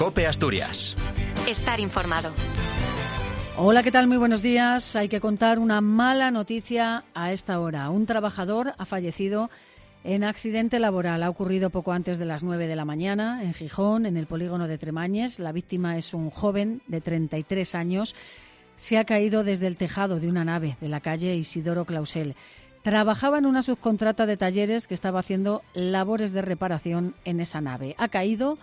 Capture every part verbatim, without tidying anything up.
COPE Asturias. Estar informado. Hola, ¿qué tal? Muy buenos días. Hay que contar una mala noticia a esta hora. Un trabajador ha fallecido en accidente laboral. Ha ocurrido poco antes de las nueve de la mañana en Gijón, en el polígono de Tremañes. La víctima es un joven de treinta y tres años. Se ha caído desde el tejado de una nave de la calle Isidoro Clausel. Trabajaba en una subcontrata de talleres que estaba haciendo labores de reparación en esa nave. Ha caído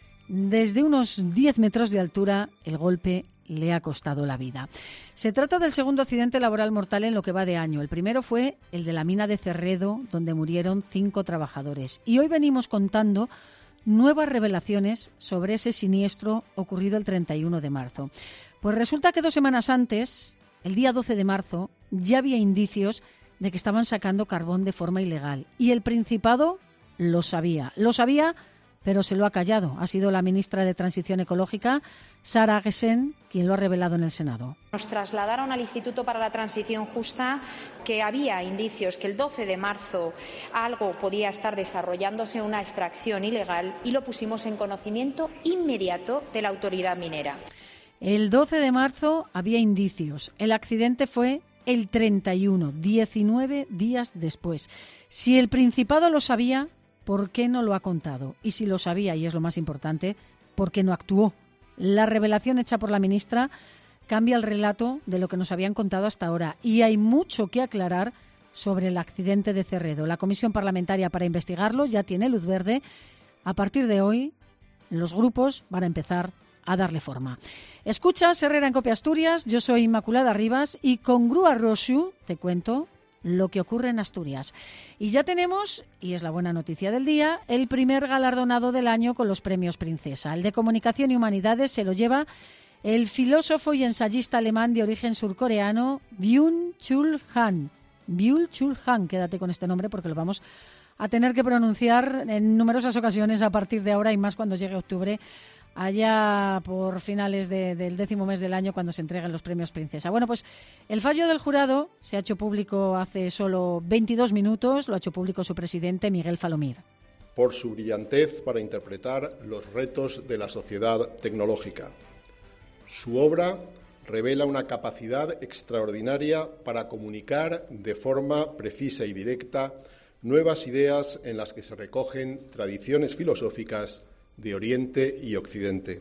desde unos diez metros de altura. El golpe le ha costado la vida. Se trata del segundo accidente laboral mortal en lo que va de año. El primero fue el de la mina de Cerredo, donde murieron cinco trabajadores. Y hoy venimos contando nuevas revelaciones sobre ese siniestro ocurrido el treinta y uno de marzo. Pues resulta que dos semanas antes, el día doce de marzo, ya había indicios de que estaban sacando carbón de forma ilegal. Y el Principado lo sabía. Lo sabía, pero se lo ha callado. Ha sido la ministra de Transición Ecológica, Sara Agesen, quien lo ha revelado en el Senado. Nos trasladaron al Instituto para la Transición Justa que había indicios que el doce de marzo algo podía estar desarrollándose, una extracción ilegal, y lo pusimos en conocimiento inmediato de la autoridad minera. El doce de marzo había indicios. El accidente fue el treinta y uno, diecinueve días después. Si el Principado lo sabía, ¿por qué no lo ha contado? Y si lo sabía, y es lo más importante, ¿por qué no actuó? La revelación hecha por la ministra cambia el relato de lo que nos habían contado hasta ahora. Y hay mucho que aclarar sobre el accidente de Cerredo. La Comisión Parlamentaria para investigarlo ya tiene luz verde. A partir de hoy, los grupos van a empezar a darle forma. Escuchas Herrera en COPE Asturias, yo soy Inmaculada Rivas y con Grúa Rosu te cuento lo que ocurre en Asturias. Y ya tenemos, y es la buena noticia del día, el primer galardonado del año con los premios Princesa. El de Comunicación y Humanidades se lo lleva el filósofo y ensayista alemán de origen surcoreano Byung-Chul Han. Byung-Chul Han, quédate con este nombre porque lo vamos a tener que pronunciar en numerosas ocasiones a partir de ahora y más cuando llegue octubre, allá por finales de, del décimo mes del año, cuando se entreguen los premios Princesa. Bueno, pues el fallo del jurado se ha hecho público hace solo veintidós minutos, lo ha hecho público su presidente, Miguel Falomir. Por su brillantez para interpretar los retos de la sociedad tecnológica. Su obra revela una capacidad extraordinaria para comunicar de forma precisa y directa nuevas ideas en las que se recogen tradiciones filosóficas de Oriente y Occidente.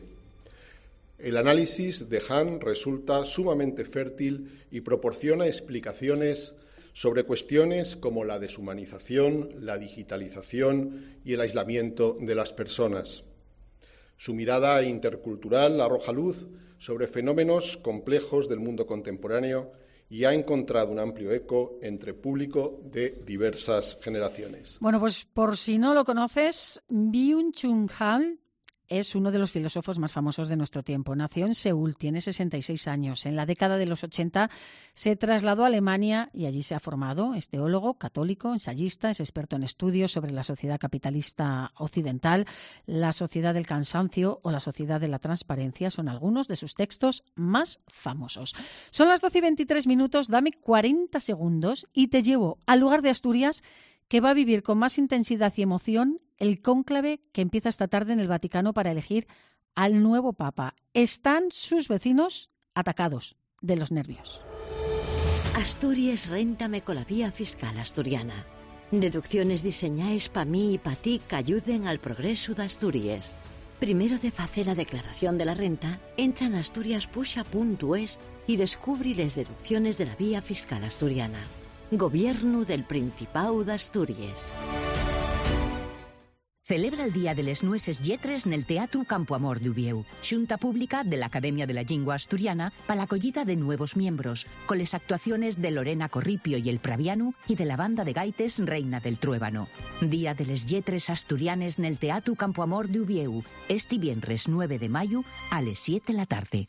El análisis de Han resulta sumamente fértil y proporciona explicaciones sobre cuestiones como la deshumanización, la digitalización y el aislamiento de las personas. Su mirada intercultural arroja luz sobre fenómenos complejos del mundo contemporáneo y ha encontrado un amplio eco entre público de diversas generaciones. Bueno, pues por si no lo conoces, Byung-Chul Han es uno de los filósofos más famosos de nuestro tiempo. Nació en Seúl, tiene sesenta y seis años. En la década de los ochenta se trasladó a Alemania y allí se ha formado. Es teólogo, católico, ensayista, es experto en estudios sobre la sociedad capitalista occidental, la sociedad del cansancio o la sociedad de la transparencia. Son algunos de sus textos más famosos. Son las doce y veintitrés minutos, dame cuarenta segundos y te llevo al lugar de Asturias que va a vivir con más intensidad y emoción el cónclave que empieza esta tarde en el Vaticano para elegir al nuevo Papa. Están sus vecinos atacados de los nervios. Asturias réntame con la vía fiscal asturiana. Deducciones diseñáis pa mí y pa ti que ayuden al progreso de Asturias. Primero de facer la declaración de la renta, entra en asturiaspuxa punto es y descubri les deducciones de la vía fiscal asturiana. Gobierno del Principado de Asturias. Celebra el Día de les Nueces Lletres nel Teatro Campo Amor de Ubieu, xunta pública de la Academia de la Lingua Asturiana para la acollida de nuevos miembros, con las actuaciones de Lorena Corripio y el Praviano y de la banda de gaites Reina del Truébano. Día de les Lletres Asturianes nel Teatro Campo Amor de Ubieu, este viernes nueve de mayo a las siete de la tarde.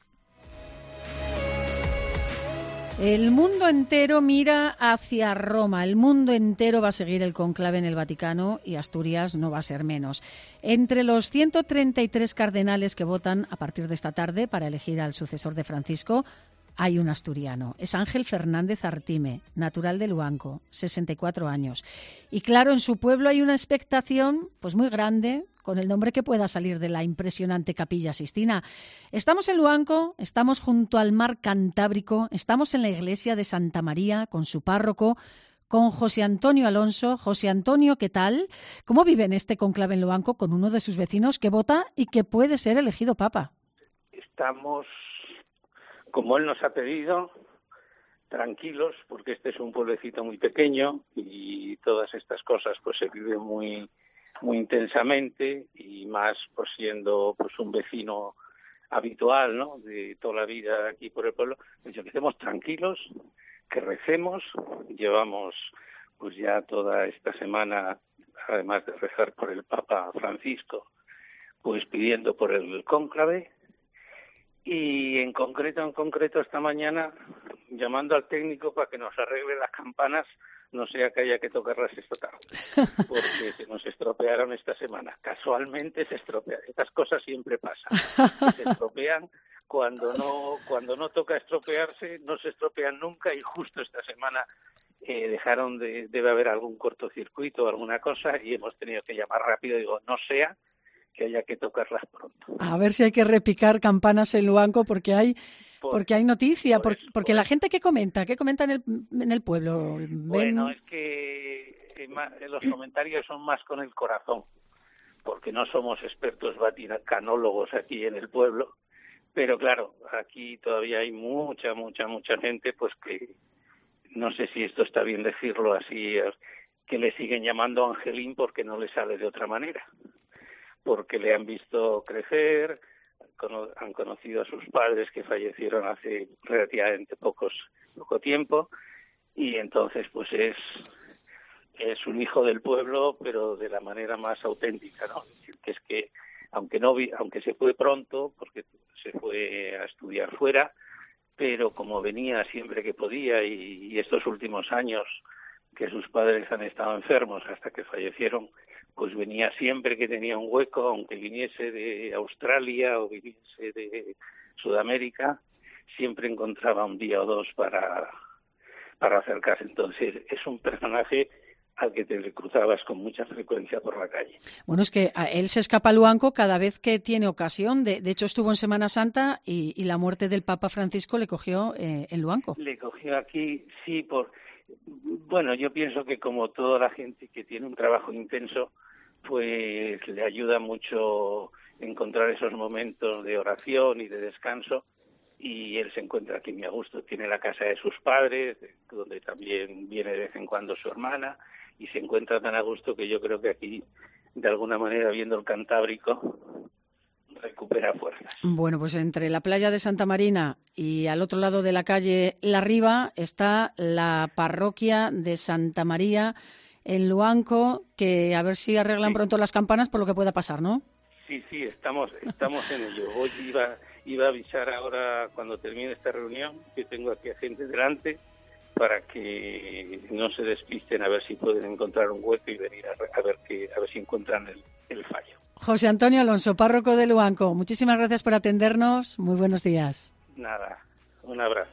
El mundo entero mira hacia Roma, el mundo entero va a seguir el cónclave en el Vaticano y Asturias no va a ser menos. Entre los ciento treinta y tres cardenales que votan a partir de esta tarde para elegir al sucesor de Francisco, hay un asturiano. Es Ángel Fernández Artime, natural de Luanco, sesenta y cuatro años. Y claro, en su pueblo hay una expectación pues muy grande con el nombre que pueda salir de la impresionante Capilla Sixtina. Estamos en Luanco, estamos junto al mar Cantábrico, estamos en la iglesia de Santa María con su párroco, con José Antonio Alonso. José Antonio, ¿qué tal? ¿Cómo vive en este conclave en Luanco con uno de sus vecinos que vota y que puede ser elegido papa? Estamos, como él nos ha pedido, tranquilos, porque este es un pueblecito muy pequeño y todas estas cosas pues se viven muy muy intensamente, y más pues siendo pues un vecino habitual, ¿no?, de toda la vida aquí por el pueblo. Pues que estemos tranquilos, que recemos. Llevamos pues ya toda esta semana, además de rezar por el Papa Francisco, pues pidiendo por el cónclave. Y en concreto, en concreto esta mañana, llamando al técnico para que nos arregle las campanas, no sea que haya que tocarlas esta tarde, porque se nos estropearon esta semana. Casualmente se estropean. Estas cosas siempre pasan. Se estropean cuando no, cuando no toca estropearse, no se estropean nunca, y justo esta semana eh, dejaron de, debe haber algún cortocircuito o alguna cosa, y hemos tenido que llamar rápido. Digo, no sea que haya que tocarlas pronto. A ver si hay que repicar campanas en Luanco, porque hay por, porque hay noticia, por, por, porque por la gente que comenta, ¿qué comenta en el, en el pueblo? ¿Ven? Bueno, es que eh, los comentarios son más con el corazón, porque no somos expertos vaticanólogos aquí en el pueblo, pero claro, aquí todavía hay mucha, mucha, mucha gente, pues que no sé si esto está bien decirlo así, que le siguen llamando Angelín porque no le sale de otra manera, porque le han visto crecer, han conocido a sus padres que fallecieron hace relativamente pocos poco tiempo, y entonces pues es es un hijo del pueblo, pero de la manera más auténtica, ¿no? Es decir, que es que aunque no vi, aunque se fue pronto, porque se fue a estudiar fuera, pero como venía siempre que podía, y, y estos últimos años que sus padres han estado enfermos hasta que fallecieron, pues venía siempre que tenía un hueco, aunque viniese de Australia o viniese de Sudamérica, siempre encontraba un día o dos para, para acercarse. Entonces es un personaje al que te cruzabas con mucha frecuencia por la calle. Bueno, es que a él se escapa a Luanco cada vez que tiene ocasión. De, de hecho, estuvo en Semana Santa y, y la muerte del Papa Francisco le cogió eh, en Luanco. Le cogió aquí, sí, por... Bueno, yo pienso que como toda la gente que tiene un trabajo intenso, pues le ayuda mucho encontrar esos momentos de oración y de descanso, y él se encuentra aquí muy a gusto. Tiene la casa de sus padres, donde también viene de vez en cuando su hermana, y se encuentra tan a gusto que yo creo que aquí, de alguna manera, viendo el Cantábrico, recupera fuerzas. Bueno, pues entre la playa de Santa Marina y al otro lado de la calle La Riva está la parroquia de Santa María en Luanco, que a ver si arreglan sí. pronto las campanas por lo que pueda pasar, ¿no? Sí, sí, estamos estamos en ello. Hoy iba, iba a avisar ahora, cuando termine esta reunión, que tengo aquí a gente delante, para que no se despisten, a ver si pueden encontrar un hueco y venir a, a ver que a ver si encuentran el, el fallo. José Antonio Alonso, párroco de Luanco, muchísimas gracias por atendernos. Muy buenos días. Nada, un abrazo.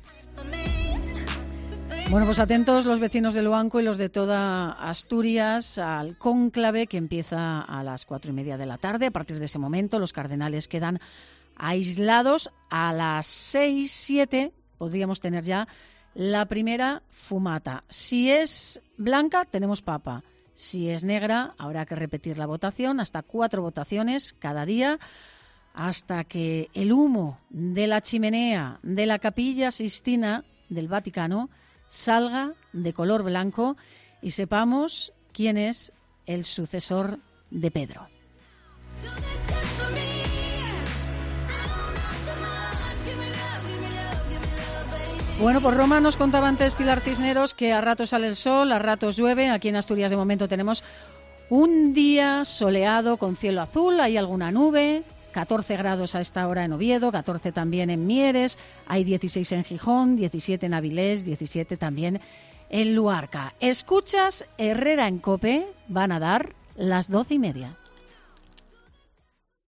Bueno, pues atentos los vecinos de Luanco y los de toda Asturias al cónclave que empieza a las cuatro y media de la tarde. A partir de ese momento los cardenales quedan aislados. A las seis, siete podríamos tener ya la primera fumata. Si es blanca, tenemos papa. Si es negra, habrá que repetir la votación, hasta cuatro votaciones cada día, hasta que el humo de la chimenea de la Capilla Sixtina del Vaticano salga de color blanco y sepamos quién es el sucesor de Pedro. Bueno, por Roma nos contaba antes Pilar Cisneros que a ratos sale el sol, a ratos llueve. Aquí en Asturias de momento tenemos un día soleado con cielo azul, hay alguna nube, catorce grados a esta hora en Oviedo, catorce también en Mieres, hay dieciséis en Gijón, diecisiete en Avilés, diecisiete también en Luarca. Escuchas Herrera en COPE, van a dar las doce y media.